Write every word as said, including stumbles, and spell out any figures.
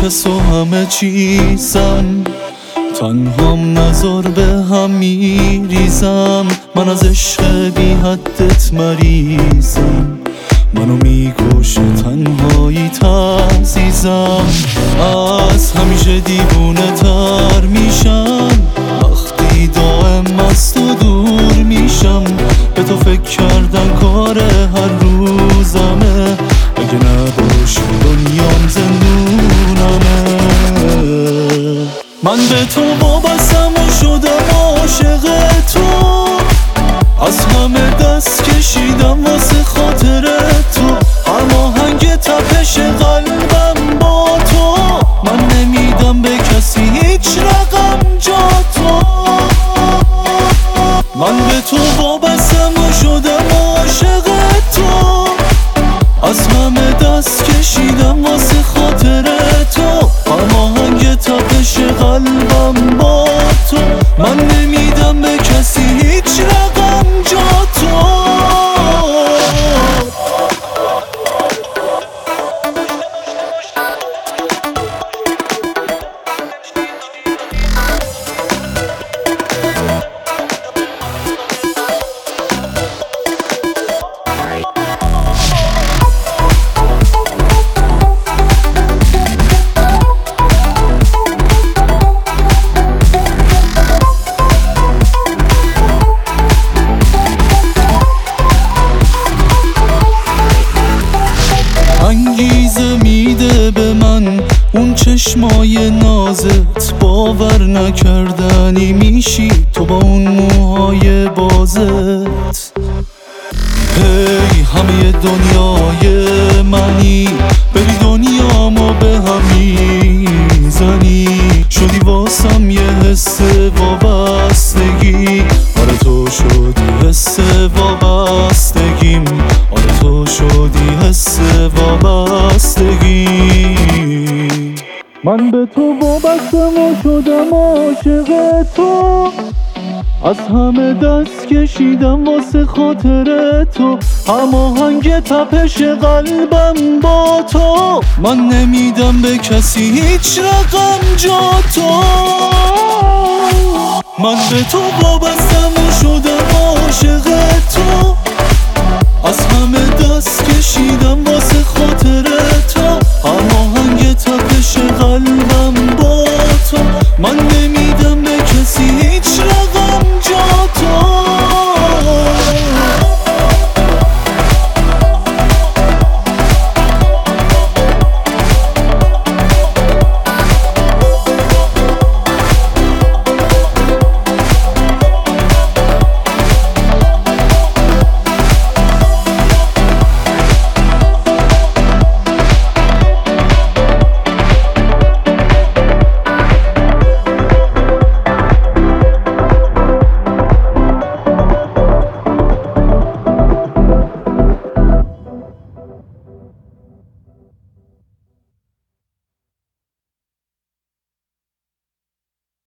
کس و همه چیزم، تنهام نظر به هم میریزم. من از عشق بی حدت مریضم، منو میگوشه تنهایی تعزیزم. از همیشه دیوونه تر میشم وقتی دائم از تو دور میشم. به تو فکر کردن کار هر روزمه، اگه نباشی دنیام زندونمه. من به تو وابستم و شدم عاشق تو، از همه دست کشیدم واسه خاطر تو. هماهنگ تپش قلبم با تو، من نمیدم به کسی هیچ رقم جا تو. من به تو وابستم و شدم عاشق تو، از همه دست کشیدم واسه خاطر تو. هماهنگ تپش قلبم با تو، من نمیدم به کسی هیچ رقم جا تو. انگیزه میده به من اون چشمای نازت، باور نکردنی میشی تو با اون موهای بازت. هی همه دنیای منی، بری دنیامو به هم میزنی. شدی واسم یه حس وابستگی، آره تو شدی حس وابستگیم. آره تو شدی حس وابستگی. من به تو وابستم و شدم عاشق تو، از همه دست کشیدم واسه خاطر تو. هماهنگ تپش قلبم با تو، من نمیدم به کسی هیچ رقم جا تو. من به تو وابستم و شدم عاشق تو، از همه دست کشیدم واسه